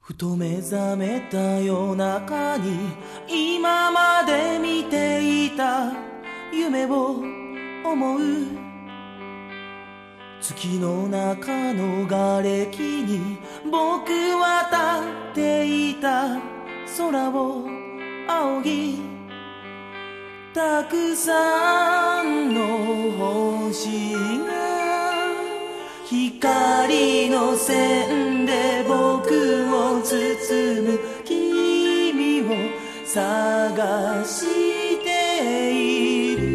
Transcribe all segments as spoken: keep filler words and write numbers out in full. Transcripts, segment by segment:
ふと目覚めた夜中に今まで見ていた夢を思う。月の中の瓦礫に僕は立っていた空を仰ぎ、たくさんの星が光の線で僕を包む。君を探している。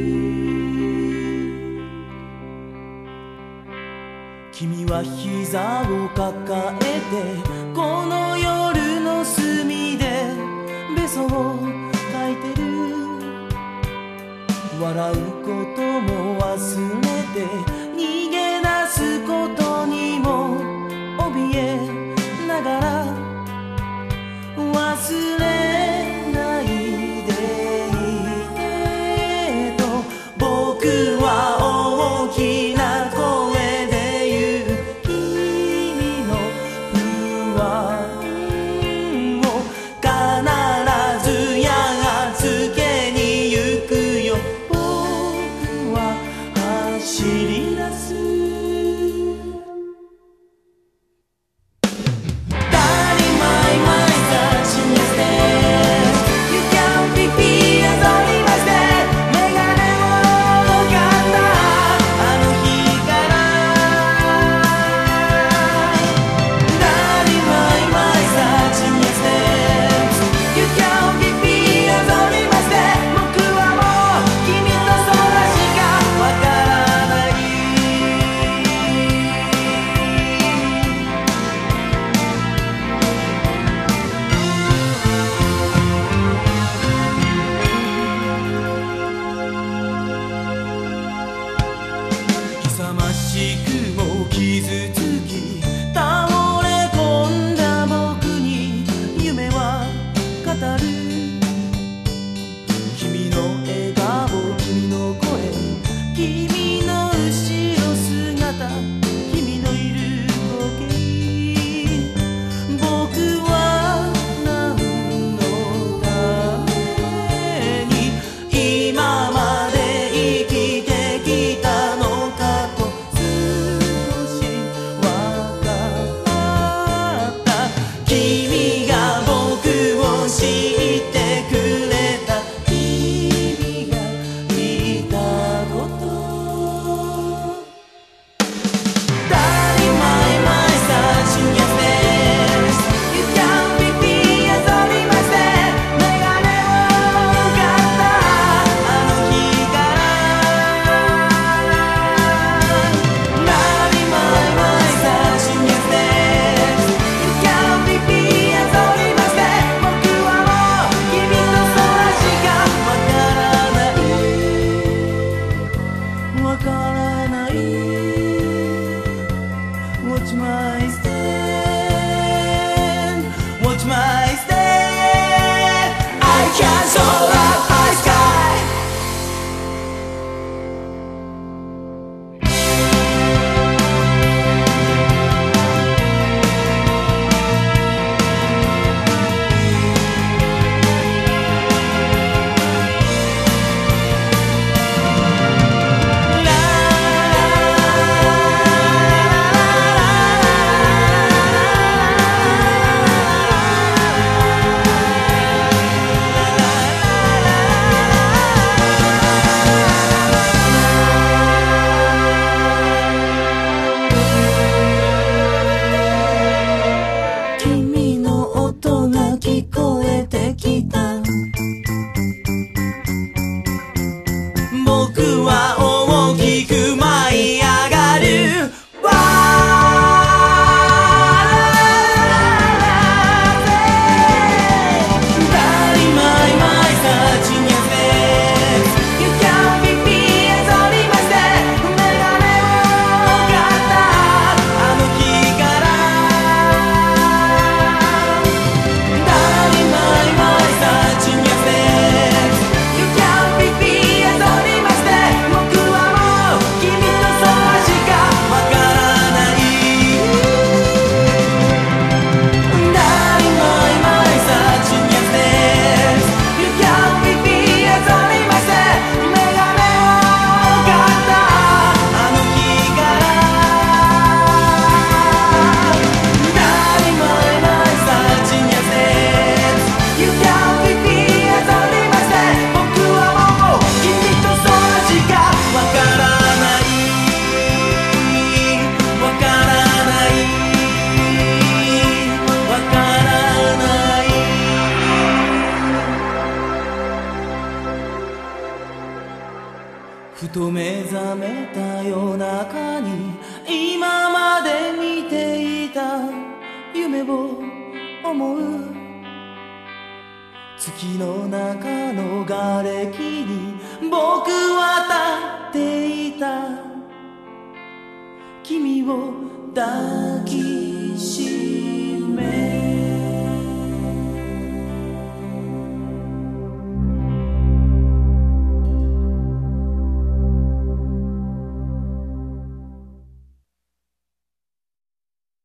君は膝を抱えてこの夜の隅でべそをかいてる。笑うことも忘れて逃げ出すことにも怯えながら、忘れないでいてと僕は大きな声で言う。君の不安を必ずやっつけに行くよ。僕と目覚めた夜中に今まで見ていた夢を思う。月の中の瓦礫に僕は立っていた。君を抱きしめ